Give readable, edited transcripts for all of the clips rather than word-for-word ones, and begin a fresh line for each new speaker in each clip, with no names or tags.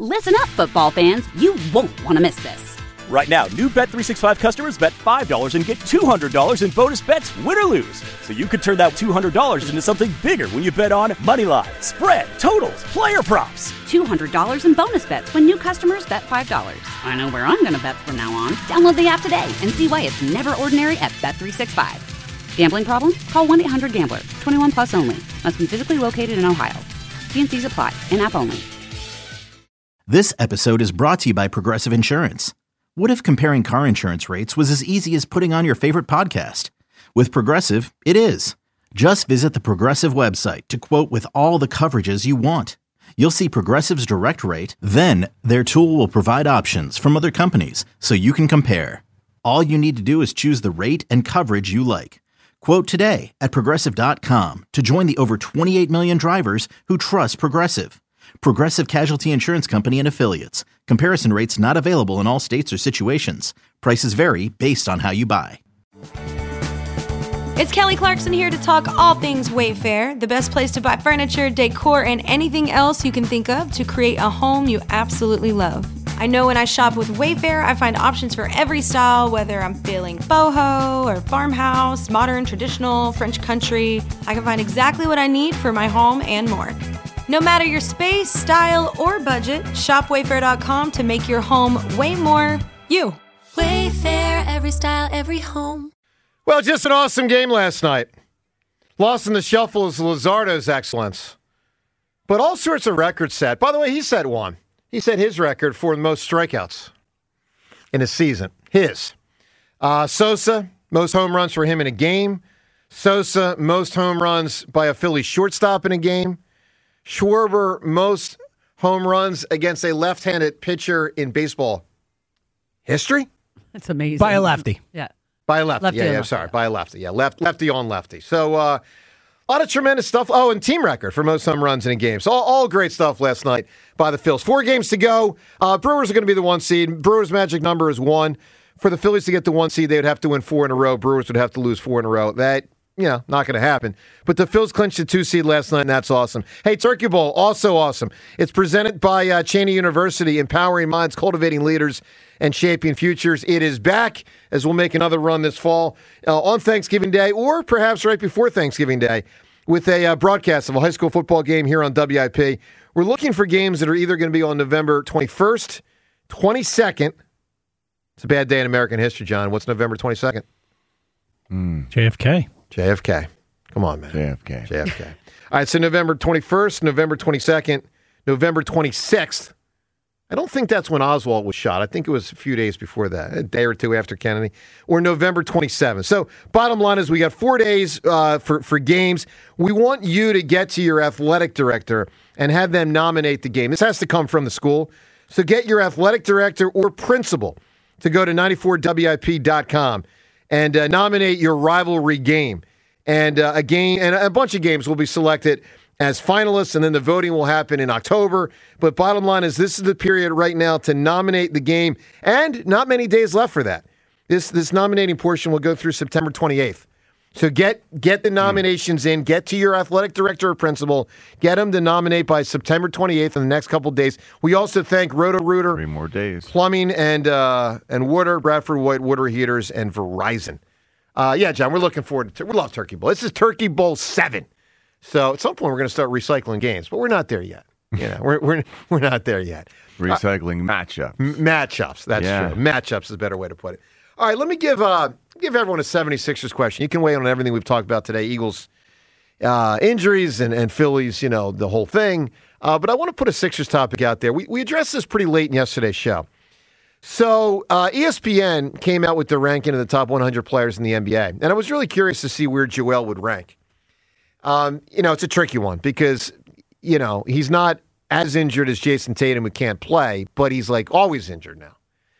Listen up, football fans. You won't want to miss this.
Right now, new Bet365 customers bet $5 and get $200 in bonus bets, win or lose. So you could turn that $200 into something bigger when you bet on moneyline, spread, totals, player props.
$200 in bonus bets when new customers bet $5. I know where I'm going to bet from now on. Download the app today and see why it's never ordinary at Bet365. Gambling problem? Call 1-800-GAMBLER. 21 plus only. Must be physically located in Ohio. T&Cs apply. In-app only.
This episode is brought to you by Progressive Insurance. What if comparing car insurance rates was as easy as putting on your favorite podcast? With Progressive, it is. Just visit the Progressive website to quote with all the coverages you want. You'll see Progressive's direct rate, then their tool will provide options from other companies so you can compare. All you need to do is choose the rate and coverage you like. Quote today at Progressive.com to join the over 28 million drivers who trust Progressive. Progressive Casualty Insurance Company and Affiliates. Comparison rates not available in all states or situations. Prices vary based on how you buy.
It's Kelly Clarkson here to talk all things Wayfair, the best place to buy furniture, decor, and anything else you can think of to create a home you absolutely love. I know when I shop with Wayfair, I find options for every style, whether I'm feeling boho or farmhouse, modern, traditional, French country. I can find exactly what I need for my home and more. No matter your space, style, or budget, shop Wayfair.com to make your home way more you.
Wayfair, every style, every home.
Well, just an awesome game last night. Lost in the shuffle is Luzardo's excellence. But all sorts of records set. By the way, he set one. He set his record for the most strikeouts in a season. His. Sosa, most home runs for him in a game. Sosa, most home runs by a Philly shortstop in a game. Schwarber, most home runs against a left-handed pitcher in baseball history?
That's amazing.
By a lefty.
Yeah.
By a lefty.
Lefty
Sorry. By a lefty. Yeah, lefty on lefty. So, a lot of tremendous stuff. Oh, and team record for most home runs in a game. So, all great stuff last night by the Phils. 4 games to go. Brewers are going to be the 1 seed. Brewers' magic number is 1. For the Phillies to get the 1 seed, they would have to win 4 in a row. Brewers would have to lose 4 in a row. That, not going to happen. But the Phils clinched the 2 seed last night, and that's awesome. Hey, Turkey Bowl, also awesome. It's presented by Cheney University, empowering minds, cultivating leaders, and shaping futures. It is back, as we'll make another run this fall on Thanksgiving Day, or perhaps right before Thanksgiving Day, with a broadcast of a high school football game here on WIP. We're looking for games that are either going to be on November 21st, 22nd. It's a bad day in American history, John. What's November 22nd?
JFK.
JFK. Come on, man.
JFK.
All right, so November 21st, November 22nd, November 26th. I don't think that's when Oswald was shot. I think it was a few days before that, a day or two after Kennedy, or November 27th. So bottom line is we got 4 days for games. We want you to get to your athletic director and have them nominate the game. This has to come from the school. So get your athletic director or principal to go to 94WIP.com and nominate your rivalry game. And a game and a bunch of games will be selected as finalists, and then the voting will happen in October. But bottom line is this is the period right now to nominate the game, and not many days left for that. This nominating portion will go through September 28th. So get the nominations in, get to your athletic director or principal, get them to nominate by September 28th in the next couple of days. We also thank Roto-Rooter,
3 more days,
Plumbing and Water, Bradford White Water Heaters, and Verizon. Yeah, John, we're looking forward to we love Turkey Bowl. This is Turkey Bowl 7. So at some point we're going to start recycling games, but we're not there yet. We're not there yet.
Recycling matchups.
Matchups, that's true. Matchups is a better way to put it. All right, let me give everyone a 76ers question. You can weigh in on everything we've talked about today, Eagles injuries and Phillies, the whole thing. But I want to put a Sixers topic out there. We addressed this pretty late in yesterday's show. So ESPN came out with their ranking of the top 100 players in the NBA. And I was really curious to see where Joel would rank. It's a tricky one because, he's not as injured as Jason Tatum, who can't play, but he's always injured now.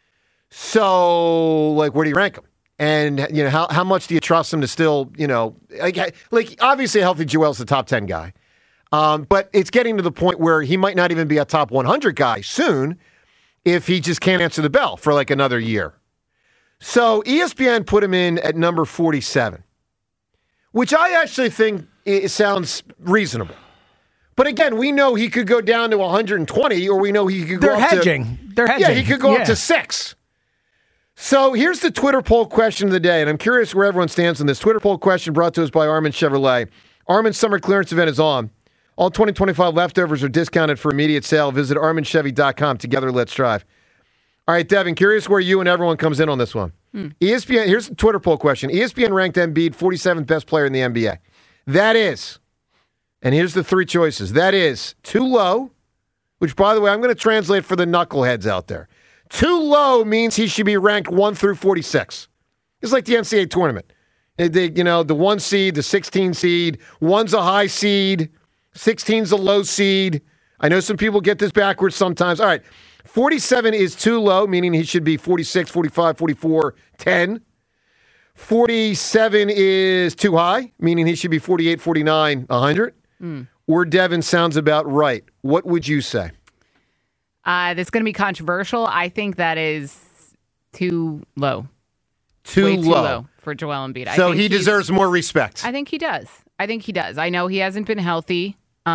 So, where do you rank him? And, how much do you trust him to still, obviously a healthy Joel's the top 10 guy. But it's getting to the point where he might not even be a top 100 guy soon if he just can't answer the bell for another year. So ESPN put him in at number 47, which I actually think it sounds reasonable. But again, we know he could go down to 120, or we know he could go
They're
up
hedging. They're hedging.
Yeah, he could go up to 6. So here's the Twitter poll question of the day, and I'm curious where everyone stands on this. Twitter poll question brought to us by Armin Chevrolet. Armin's summer clearance event is on. All 2025 leftovers are discounted for immediate sale. Visit arminchevy.com. Together, let's drive. All right, Devin, curious where you and everyone comes in on this one. ESPN, here's the Twitter poll question. ESPN ranked Embiid 47th best player in the NBA. That is, and here's the 3 choices. That is too low, which, by the way, I'm going to translate for the knuckleheads out there. Too low means he should be ranked 1 through 46. It's like the NCAA tournament. The 1 seed, the 16 seed, 1's a high seed, 16's a low seed. I know some people get this backwards sometimes. All right, 47 is too low, meaning he should be 46, 45, 44, 10. 47 is too high, meaning he should be 48, 49, 100. Or Devin sounds about right. What would you say?
That's going to be controversial. I think that is too low.
Too
low for Joel Embiid.
So he deserves more respect.
I think he does. I know he hasn't been healthy.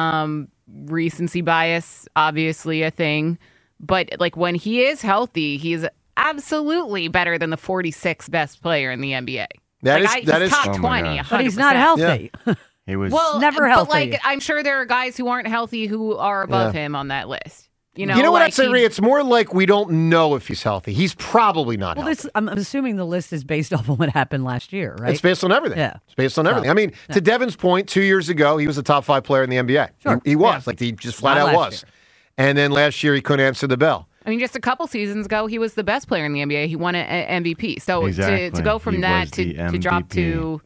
Recency bias, obviously a thing. But like when he is healthy, he is absolutely better than the 46th best player in the NBA.
That is
top 20.
But he's not healthy.
Yeah.
He was
never healthy.
But like, I'm sure there are guys who aren't healthy who are above him on that list. You know
what
like
I'd say, Rhea? It's more like we don't know if he's healthy. He's probably not healthy.
I'm assuming the list is based off of what happened last year, right?
It's based on everything.
Yeah.
It's based on everything. I mean, to Devin's point, 2 years ago, he was a top 5 player in the NBA.
Sure.
He was. Like, he just flat out was.
Year.
And then last year, he couldn't answer the bell.
I mean, just a couple seasons ago, he was the best player in the NBA. He won an MVP. So
Exactly.
to go from
He
that
was the
to drop to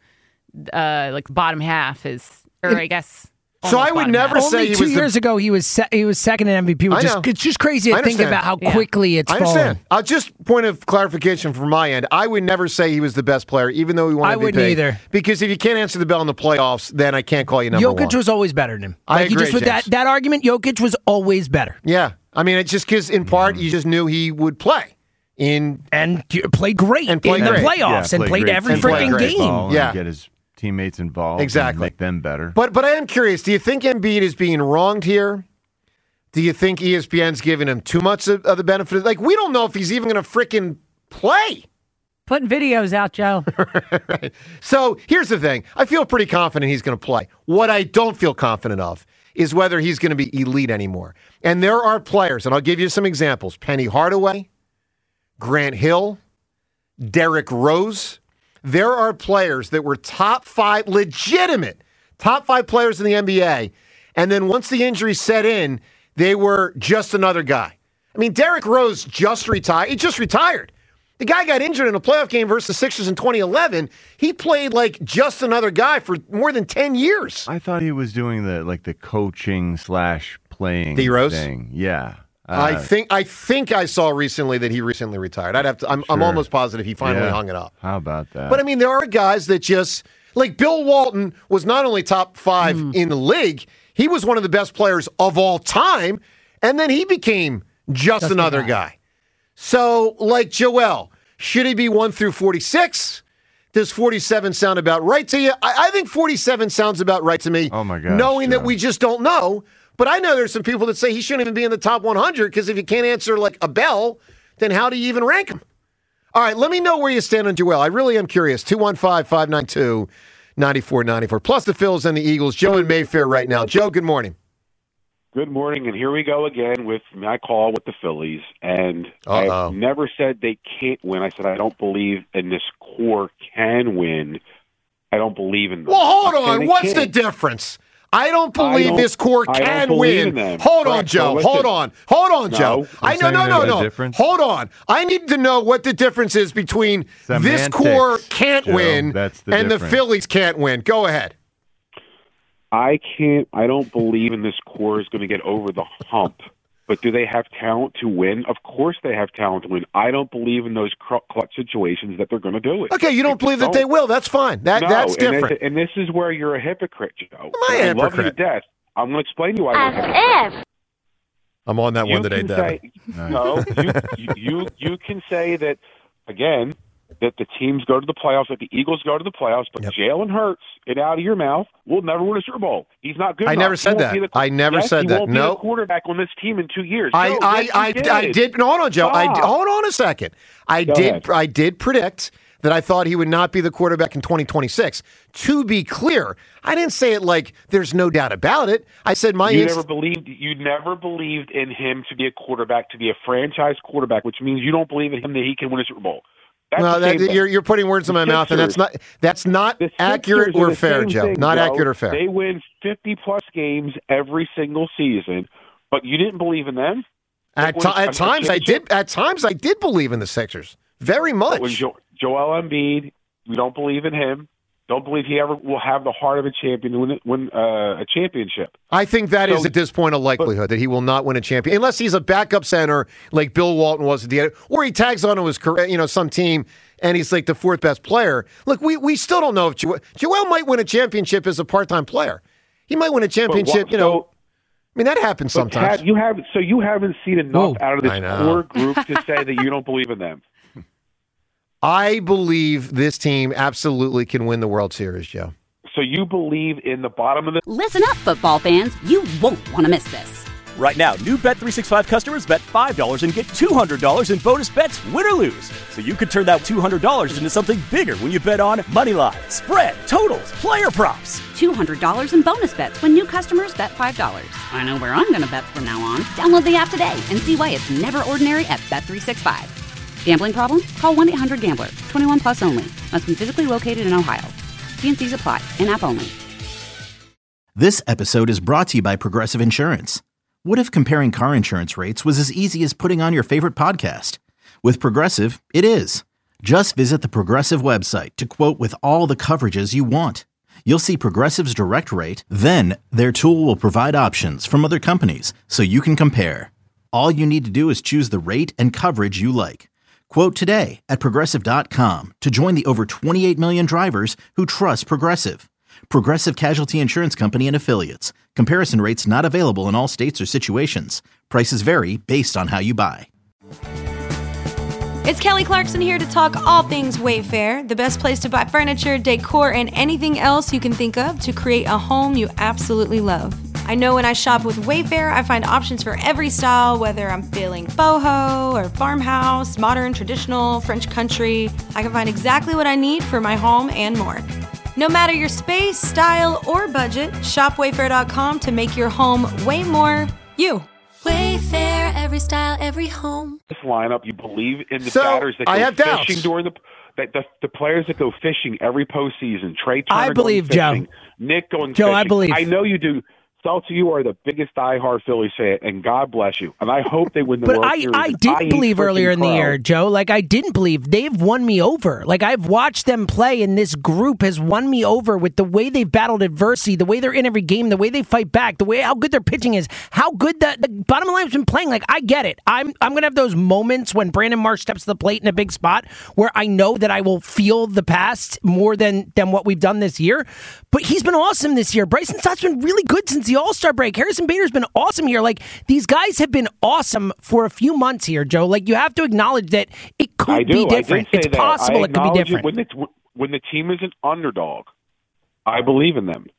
like bottom half is, or I guess.
So I would never say
Only
he
2
was
years ago he was second in MVP.
I know.
It's just crazy
I
to think
understand.
about how quickly it's
I
fallen.
understand. Just point of clarification from my end. I would never say he was the best player, even though he won MVP.
I wouldn't either.
Because if you can't answer the bell in the playoffs, then I can't call you number one.
Jokic was always better than him.
I
Like, you
agree,
just with
James.
that argument, Jokic was always better.
Yeah. I mean, it's just because, in part, you just knew he would play.
And played great
And played
in the
great.
playoffs and played
great
every
and played
freaking
great.
game.
Yeah.
Get his teammates involved.
Exactly.
And make them better.
But I am curious, do you think Embiid is being wronged here? Do you think ESPN's giving him too much of the benefit? Like, we don't know if he's even going to freaking play.
Putting videos out, Joe.
Right. So here's the thing. I feel pretty confident he's going to play. What I don't feel confident of is whether he's going to be elite anymore. And there are players, and I'll give you some examples. Penny Hardaway, Grant Hill, Derrick Rose. There are players that were top 5, legitimate top 5 players in the NBA. And then once the injury set in, they were just another guy. I mean, Derrick Rose just retired. He just retired. The guy got injured in a playoff game versus the Sixers in 2011. He played like just another guy for more than 10 years.
I thought he was doing the coaching / playing
D-Rose?
thing. Yeah.
I think I saw recently that he recently retired. I'm almost positive he finally hung it up.
How about that?
But I mean, there are guys that just like Bill Walton was not only top 5 in the league, he was one of the best players of all time, and then he became just another guy. So, like Joel, should he be 1 through 46? Does 47 sound about right to you? I think 47 sounds about right to me.
Oh my gosh,
knowing
Joe.
that we just don't know. But I know there's some people that say he shouldn't even be in the top 100 because if you can't answer like a bell, then how do you even rank him? All right, let me know where you stand on Joel. I really am curious. 215-592-9494. Plus the Phils and the Eagles. Joe in Mayfair right now. Joe, good morning.
Good morning, and here we go again with my call with the Phillies. And I've never said they can't win. I said I don't believe in this core can win. I don't believe in them.
Well, hold on. What's the difference? I don't believe this core can win. Hold on, Joe. Hold on, Joe. No. Hold on. I need to know what the difference is between this core can't win and the Phillies can't win. Go ahead.
I don't believe in this core is going to get over the hump. But do they have talent to win? Of course they have talent to win. I don't believe in those clutch situations that they're going to do it.
Okay, you don't believe that they will. That's fine. That's different.
And this is where you're a hypocrite, Joe.
Am I a hypocrite?
love you to death. I'm going to explain to you why you're a hypocrite.
I'm on that one today, Devin.
No, you can say that, again, that the teams go to the playoffs, that the Eagles go to the playoffs, but Jalen Hurts, get out of your mouth, will never win a Super Bowl. He's not good enough.
I never said that. I never said that.
He won't be the quarterback on this team in 2 years.
I did. No, hold on, Joe. Hold on a second. I did predict that I thought he would not be the quarterback in 2026. To be clear, I didn't say it like there's no doubt about it. I said you never believed in him to be a quarterback, to be a franchise quarterback, which means you don't believe in him that he can win a Super Bowl. You're putting words in my mouth, and that's not accurate or fair, Joe. Not accurate or fair.
They win 50-plus games every single season, but you didn't believe in them?
At times I did. At times I did believe in the Sixers. Very much.
When Joel Embiid, we don't believe in him. Don't believe he ever will have the heart of a champion to win a championship.
I think that is at this point a likelihood that he will not win a champion unless he's a backup center like Bill Walton was at the end, or he tags on to his career, some team and he's like the fourth best player. Look, we still don't know if Joel might win a championship as a part-time player. He might win a championship. That happens sometimes.
You haven't seen enough out of this core group to say that you don't believe in them.
I believe this team absolutely can win the World Series, Joe.
So you believe in the bottom of the...
Listen up, football fans. You won't want to miss this.
Right now, new Bet365 customers bet $5 and get $200 in bonus bets, win or lose. So you could turn that $200 into something bigger when you bet on moneyline, spread, totals, player props.
$200 in bonus bets when new customers bet $5. I know where I'm going to bet from now on. Download the app today and see why it's never ordinary at Bet365. Gambling problem? Call 1-800-GAMBLER. 21 plus only. Must be physically located in Ohio. T&Cs apply. In-app only.
This episode is brought to you by Progressive Insurance. What if comparing car insurance rates was as easy as putting on your favorite podcast? With Progressive, it is. Just visit the Progressive website to quote with all the coverages you want. You'll see Progressive's direct rate, then their tool will provide options from other companies so you can compare. All you need to do is choose the rate and coverage you like. Quote today at Progressive.com to join the over 28 million drivers who trust Progressive. Progressive Casualty Insurance Company and Affiliates. Comparison rates not available in all states or situations. Prices vary based on how you buy.
It's Kelly Clarkson here to talk all things Wayfair, the best place to buy furniture, decor, and anything else you can think of to create a home you absolutely love. I know when I shop with Wayfair, I find options for every style, whether I'm feeling boho or farmhouse, modern, traditional, French country. I can find exactly what I need for my home and more. No matter your space, style, or budget, shop Wayfair.com to make your home way more you.
Wayfair, every style, every home.
This lineup, you believe in the batters that go fishing during the players that go fishing every postseason. Trey Turner
I believe,
going fishing,
Joe.
Nick going
Joe,
fishing.
I believe.
I know you do. Seltzer, you are the biggest diehard Phillies fan, and God bless you. And I hope they win the World Series.
But I didn't believe earlier in the year, Joe. Like, I didn't believe. They've won me over. Like, I've watched them play, and this group has won me over with the way they've battled adversity, the way they're in every game, the way they fight back, the way how good their pitching is, how good the bottom line has been playing. Like, I get it. I'm going to have those moments when Brandon Marsh steps to the plate in a big spot where I know that I will feel the past more than what we've done this year. But he's been awesome this year. Bryson Stott's been really good since the All-Star break. Harrison Bader's been awesome here. Like, these guys have been awesome for a few months here, Joe. Like, you have to acknowledge that it could be different. It's possible it could be different.
When the team is an underdog, I believe in them.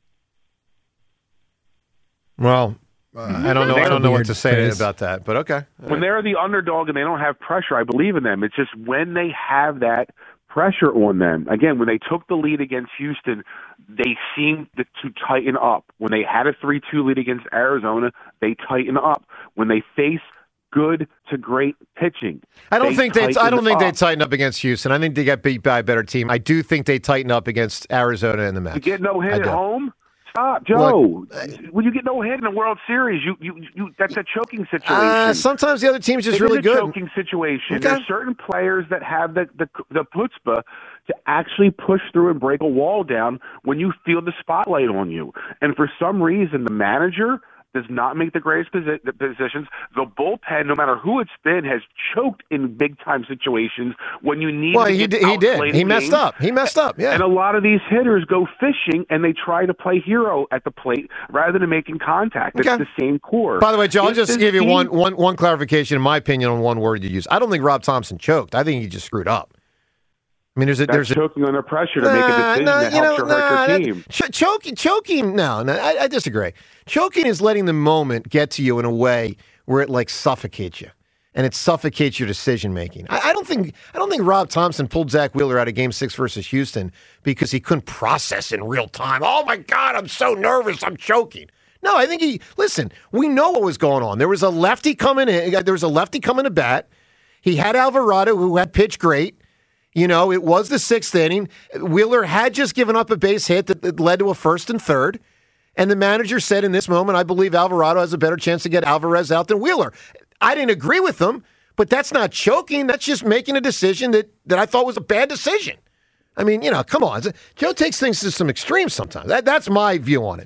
Well, I don't know. I don't know what to say about that, but okay.
When they're the underdog and they don't have pressure, I believe in them. It's just when they have that pressure on them. Again, when they took the lead against Houston, they seemed to tighten up. When they had a 3-2 lead against Arizona, they tighten up. When they face good to great pitching,
I don't think they tighten up against Houston. I think they got beat by a better team. I do think they tighten up against Arizona in the match.
You get no hit at home? Stop, Joe. When you get no hit in the World Series, you that's a choking situation.
Sometimes the other team's just really good.
It's a choking situation. Okay. There's certain players that have the chutzpah to actually push through and break a wall down when you feel the spotlight on you. And for some reason, the manager does not make the greatest positions. The bullpen, no matter who it's been, has choked in big-time situations when you need to get
he did. He messed up. He messed up, yeah.
And a lot of these hitters go fishing, and they try to play hero at the plate rather than making contact. It's the same core.
By the way, Joe, I'll just give you one clarification, in my opinion, on one word you use. I don't think Rob Thompson choked. I think he just screwed up. I mean,
That's choking under pressure to make a decision that helps or hurts your team.
Choking, no, I disagree. Choking is letting the moment get to you in a way where it like suffocates you, and it suffocates your decision making. I don't think Rob Thompson pulled Zach Wheeler out of Game 6 versus Houston because he couldn't process in real time. Oh my God, I'm so nervous, I'm choking. No, I think we know what was going on. There was a lefty coming in. There was a lefty coming to bat. He had Alvarado, who had pitched great. You know, it was the 6th inning. Wheeler had just given up a base hit that led to a 1st and 3rd. And the manager said in this moment, I believe Alvarado has a better chance to get Alvarez out than Wheeler. I didn't agree with him, but that's not choking. That's just making a decision that I thought was a bad decision. I mean, come on. Joe takes things to some extremes sometimes. That's my view on it.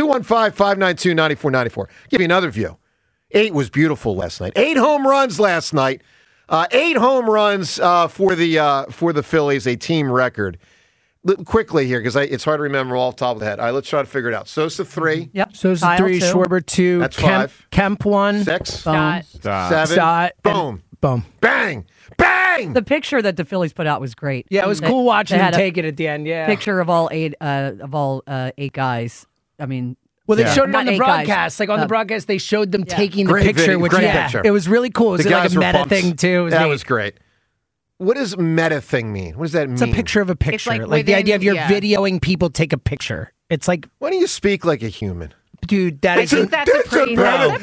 215-592-9494. Give you another view. 8 was beautiful last night. 8 home runs last night. 8 home runs for the Phillies, a team record. Quickly here, because it's hard to remember all top of the head. All right, let's try to figure it out. Sosa 3.
Yep. Sosa 3, Schwarber 2.
That's 5.
Kemp 1.
6.
Stott.
7.
Stott.
Boom.
Boom.
Bang. Bang.
The picture that the Phillies put out was great.
Yeah, it was cool watching them take it at the end. Yeah.
Picture of all 8 guys. I mean,
well, they showed it on
Not
the
8 guys.
broadcast. Like on the broadcast, they showed them taking the
Great
picture,
video,
which
great picture.
it was really cool. It was
The
like
guys
a
were
meta
pumped.
thing too.
That was great. What does meta thing mean? What does that mean?
It's a picture of a picture.
like
Like the
within-
idea of you're
yeah.
videoing people take a picture. It's like,
Why don't you speak like a human?
dude, that
I
is
think that's a pretty
bro,
human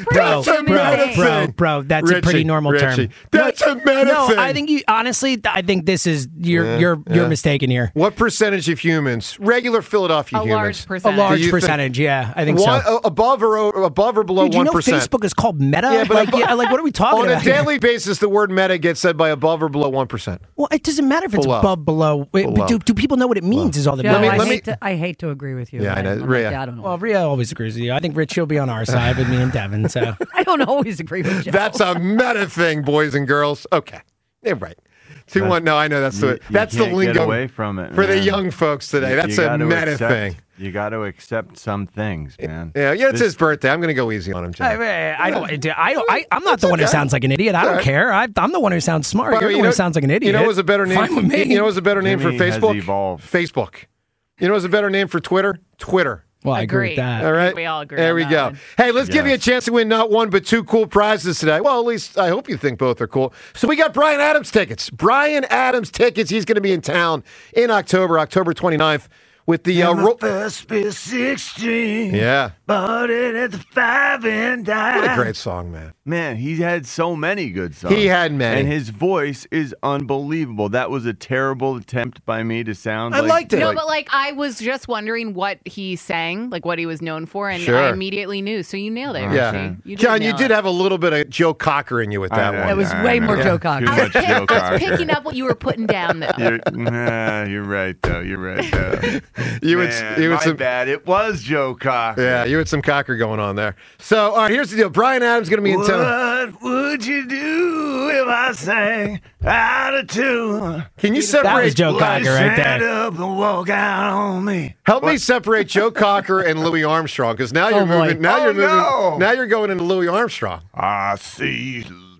thing.
that's a pretty normal term.
That's a meta
No,
thing.
I think I think this is you're mistaken here.
What percentage of humans, regular Philadelphia
A
humans,
large
A
percentage.
large
Do you think-
percentage, yeah, I think so.
above or below
Dude, you know
1%?
Facebook is called Meta?
Yeah, but
like what are we talking
on
about
a
here?
daily basis, the word meta gets said by above or below 1%.
Well, it doesn't matter if it's
Below.
above, below.
Below.
Do people know what it means? Is all the
Joe,
Let me-
I hate to agree with you.
Yeah, I know.
I'm like,
Rhea.
I don't know.
Well, Rhea always agrees with you. I think Rich will be on our side with me and Devin. So
I don't always agree with Joe.
That's a meta thing, boys and girls. Okay, yeah, right. 2-1. No, I know that's the
Get
lingo
away from it,
for the
man.
young folks today.
You
That's a
gotta
meta thing.
You got to accept some things, man.
Yeah, it's his birthday. I'm going to go easy on him, Jim.
I'm not the one who sounds like an idiot. I don't care. I'm the one who sounds smart.
By the
You're
way,
the one who sounds like an idiot.
You know what was a better name?
Fine with me.
You know what was a better name
Jimmy
for
has
Facebook?
evolved.
Facebook. You know what was a better name for Twitter? Twitter.
Well, I agree with that.
All right.
We all agree
There
on
we
that
go.
one.
Hey, let's give you a chance to win not one, but 2 cool prizes today. Well, at least I hope you think both are cool. So we got Bryan Adams tickets. Bryan Adams tickets. He's going to be in town in October 29th. With the
first be 16.
Yeah.
Bought it at the 5 and dime.
What a great song, man.
Man, he had so many good songs.
He had many.
And his voice is unbelievable. That was a terrible attempt by me to sound
I liked it.
No, but I was just wondering what he sang, like what he was known for, and
Sure.
I immediately knew. So you nailed it,
Yeah.
Richie. You
John, you
nail
did
it.
have a little bit of Joe Cocker in you with that one.
It was way more Joe Cocker.
Too much Joe
I was
Cocker.
picking up what you were putting down, though.
You're right, though. You're right, though.
You would-
Man,
you would
my
some-
bad. It was Joe Cocker.
Yeah, you had some Cocker going on there. So, all right, here's the deal. Bryan Adams going to be in town.
What would you do if I sang out of tune?
Can you
That was
separate
Joe Cocker right
Stand
there.
up and walk out on me.
Help me separate Joe Cocker and Louis Armstrong, because now you're
boy.
moving. Now
Oh,
you're moving.
no.
Now you're going into Louis Armstrong.
I see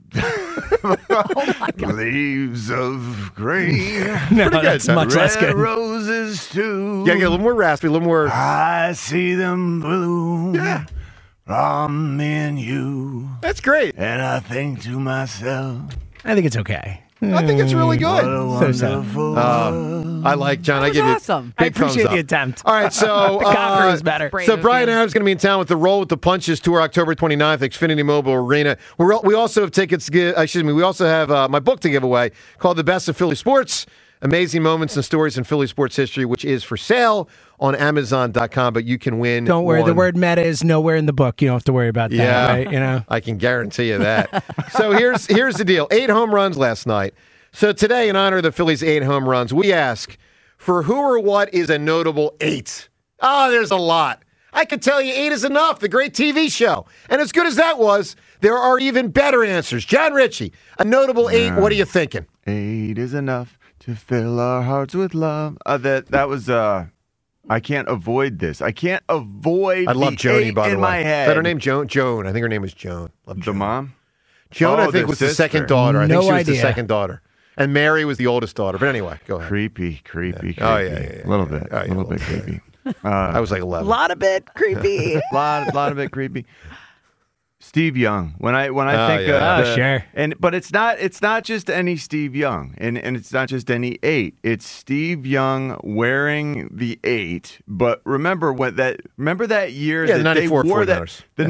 leaves of green.
No,
good,
that's
John.
much less
Red
good.
roses too.
Yeah, get a little more raspy, a little more.
I see them bloom
Yeah.
from me and you.
That's great.
And I think to myself,
I think it's okay.
I think it's really
what a
good.
wonderful
I like John. I
was
give
awesome.
you
I
big thumbs
appreciate
up.
the attempt.
All right, so
The Cocker is better.
Brave
So
of
Bryan
you.
Adams going to be in town with the Roll with the Punches tour October 29th, Xfinity Mobile Arena. We also have tickets. We also have my book to give away called The Best of Philly Sports: Amazing Moments and Stories in Philly Sports History, which is for sale on Amazon.com. But you can win.
Don't worry. The
one.
word meta is nowhere in the book. You don't have to worry about that.
Yeah.
Right? You know.
I can guarantee you that. So here's the deal. 8 home runs last night. So today, in honor of the Phillies' 8 home runs, we ask for who or what is a notable 8. Oh, there's a lot. I could tell you 8 is enough, the great TV show. And as good as that was, there are even better answers. John Ritchie, a notable 8, what are you thinking?
8 is enough to fill our hearts with love. That was I can't avoid this. I can't avoid.
I love
the
Joni,
8
by the
in
way.
my head.
Is that her name? Joan. I think her name was Joan. Love
The
Joan.
mom.
Joan, I
Oh,
think,
the
was the
sister.
second daughter. I think
No
she was the
idea.
second daughter. And Mary was the oldest daughter. But anyway, go ahead.
Creepy.
Oh, yeah.
A little bit. A little bit creepy.
I was like 11.
A lot of bit creepy.
lot of it creepy. Steve Young. When I think of
sure.
But it's not just any Steve Young, and it's not just any 8. It's Steve Young wearing the 8. But remember that year that
the 94
they wore
49ers.
the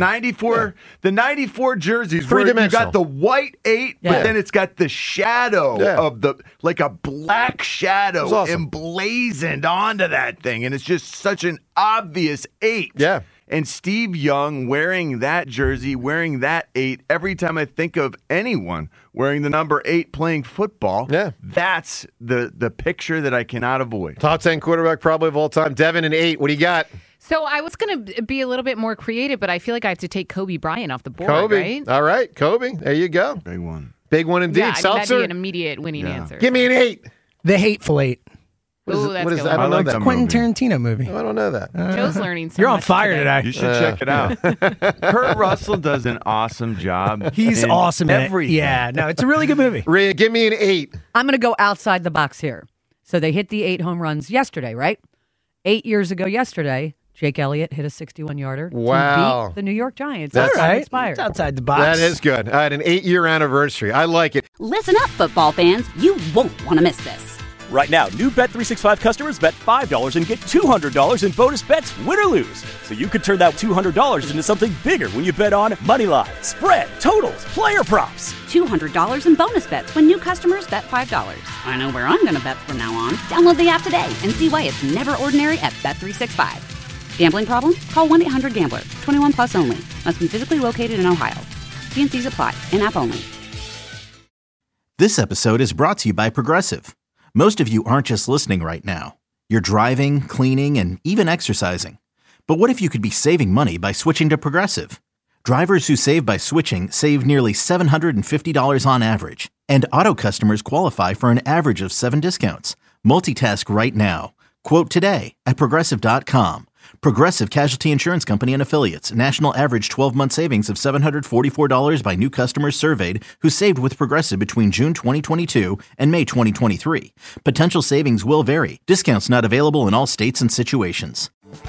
94 jerseys where you
Three-dimensional.
got the white 8, but then it's got the shadow of like a black shadow emblazoned onto that thing, and it's just such an obvious 8.
Yeah.
And Steve Young wearing that jersey, wearing that 8, every time I think of anyone wearing the number 8 playing football, that's the picture that I cannot avoid.
Top 10 quarterback probably of all time. Devin, an 8. What do you got?
So I was going to be a little bit more creative, but I feel like I have to take Kobe Bryant off the board,
Kobe.
right?
All right, Kobe. There you go.
Big one.
Big one indeed.
Yeah,
Seltzer?
that'd be an immediate winning answer.
Give me an 8.
The Hateful Eight.
Ooh, that's
what is
good
that? I don't know that.
Quentin Tarantino movie.
I don't know that.
Joe's learning so
You're on
much
fire today.
You should check it out. Kurt Russell does an awesome job.
He's
in
awesome at
everything.
Yeah, no, it's a really good movie.
Rhea, give me an 8.
I'm going to go outside the box here. So they hit the 8 home runs yesterday, right? 8 years ago yesterday, Jake Elliott hit a 61-yarder to beat the New York Giants.
That's
right.
It's outside the box.
That is good. All right, an 8-year anniversary. I like it.
Listen up, football fans. You won't want to miss this.
Right now, new Bet365 customers bet $5 and get $200 in bonus bets, win or lose. So you could turn that $200 into something bigger when you bet on Moneyline, spread, totals, player props.
$200 in bonus bets when new customers bet $5. I know where I'm going to bet from now on. Download the app today and see why it's never ordinary at Bet365. Gambling problem? Call 1-800-GAMBLER. 21 plus only. Must be physically located in Ohio. T&Cs apply. In-app only.
This episode is brought to you by Progressive. Most of you aren't just listening right now. You're driving, cleaning, and even exercising. But what if you could be saving money by switching to Progressive? Drivers who save by switching save nearly $750 on average. And auto customers qualify for an average of 7 discounts. Multitask right now. Quote today at Progressive.com. Progressive Casualty Insurance Company and Affiliates. National average 12-month savings of $744 by new customers surveyed who saved with Progressive between June 2022 and May 2023. Potential savings will vary. Discounts not available in all states and situations.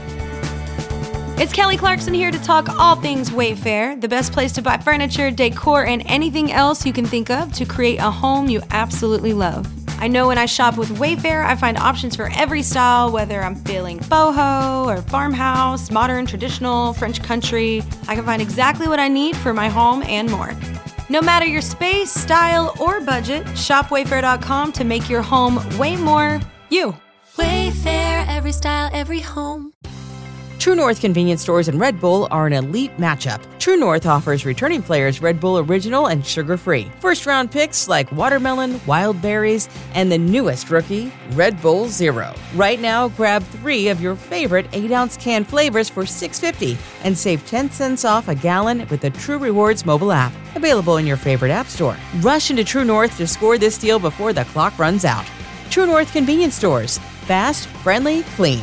It's Kelly Clarkson here to talk all things Wayfair, the best place to buy furniture, decor, and anything else you can think of to create a home you absolutely love. I know when I shop with Wayfair, I find options for every style, whether I'm feeling boho or farmhouse, modern, traditional, French country. I can find exactly what I need for my home and more. No matter your space, style, or budget, shop Wayfair.com to make your home way more you.
Wayfair, every style, every home.
True North convenience stores and Red Bull are an elite matchup. True North offers returning players Red Bull Original and sugar-free. First-round picks like watermelon, wild berries, and the newest rookie, Red Bull Zero. Right now, grab 3 of your favorite 8-ounce can flavors for $6.50 and save 10 cents off a gallon with the True Rewards mobile app. Available in your favorite app store. Rush into True North to score this deal before the clock runs out. True North convenience stores. Fast, friendly, clean.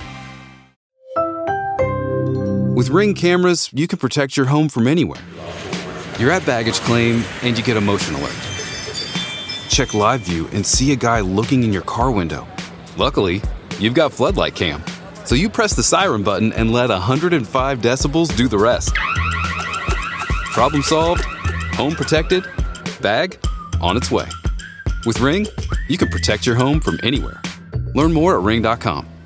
With Ring cameras, you can protect your home from anywhere. You're at baggage claim and you get a motion alert. Check live view and see a guy looking in your car window. Luckily, you've got floodlight cam, so you press the siren button and let 105 decibels do the rest. Problem solved, home protected, bag on its way. With Ring, you can protect your home from anywhere. Learn more at ring.com.